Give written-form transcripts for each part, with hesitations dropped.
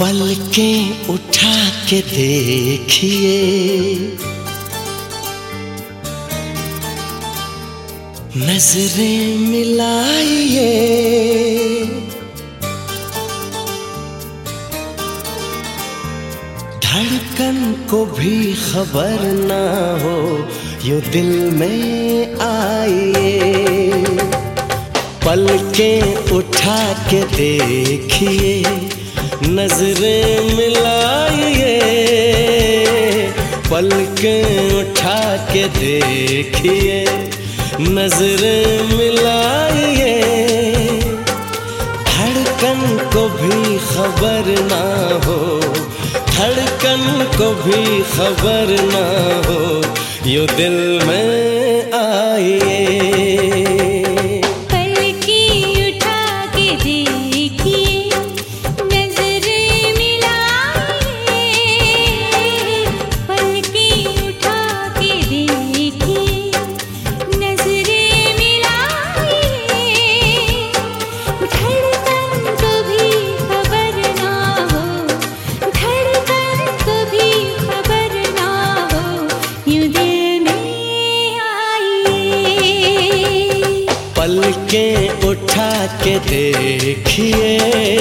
पलकें उठा के देखिए, नजरें मिलाइए, धड़कन को भी खबर ना हो यूं दिल में आइए। पलकें उठा के देखिए, नजरें मिलाइए, पलकें उठा के देखिए, नजरें मिलाइए, धड़कन को भी खबर ना हो, धड़कन को भी खबर ना हो यूं दिल में आइए। पलकें उठा के देखिए,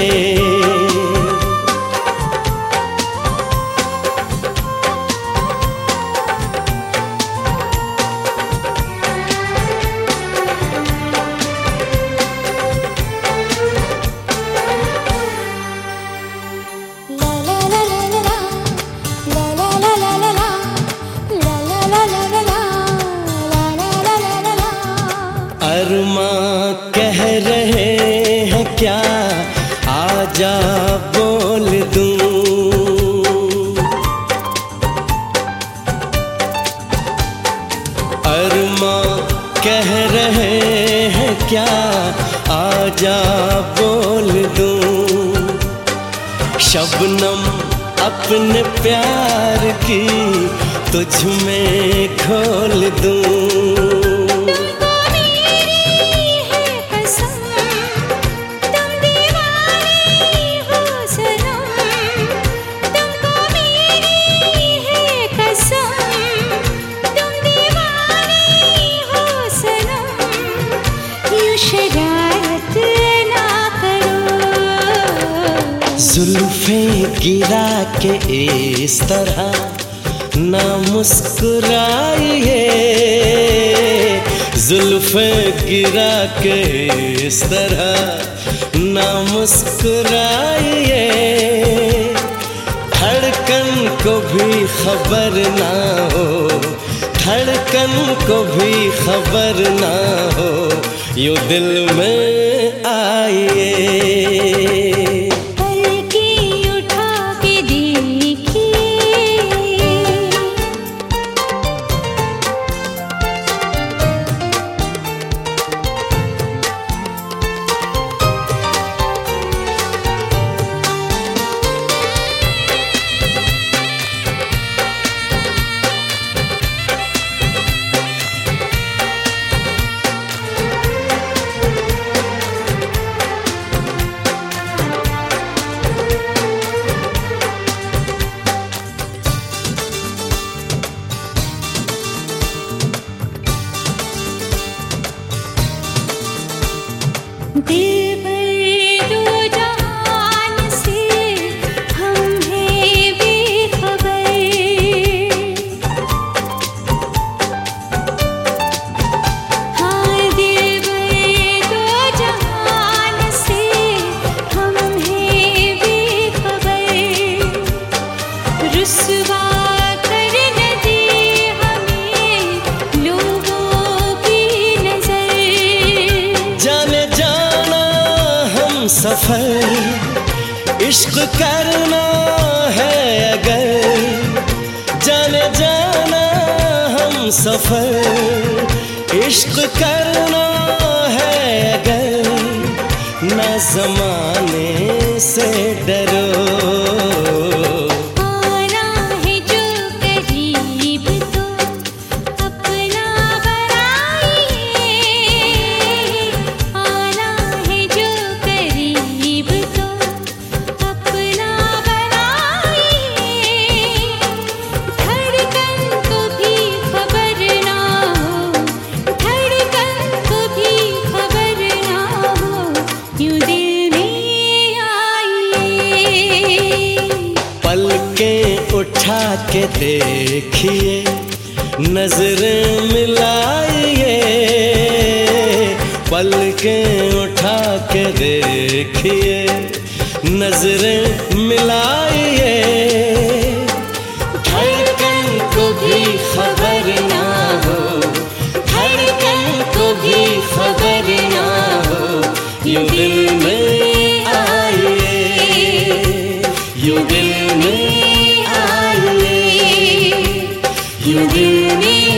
अरमां कह रहे हैं क्या, आजा बोल दूं। अरमां कह रहे हैं क्या, आजा बोल दूं। शबनम अपने प्यार की तुझ में खोल दूं। जुल्फें गिरा के इस तरह ना मुस्कुराइए, जुल्फें गिरा के इस तरह ना मुस्कुराइए, धड़कन को भी खबर ना हो, धड़कन को भी खबर ना हो यूं दिल में आइए। दिल भर दो जहान से हम हैं बेखबर, हाँ दिल भर दो जहान से हम हैं बेखबर। रुसवा कर न दे हमें लोगों की नजर, जाने सफर इश्क करना है अगर, जाने जाना हम सफर इश्क करना है अगर, ना ज़माने से डरो। आना है जो करीब तो अपना उठा के देखिए, नजरें मिलाइए, पलकें उठा के देखिए, नजरें मिलाइए। धड़कन को भी खबर ना हो, धड़कन को भी खबर ना हो, यूं दिल में आइए, यूं दिल में आइए, यूं दिल में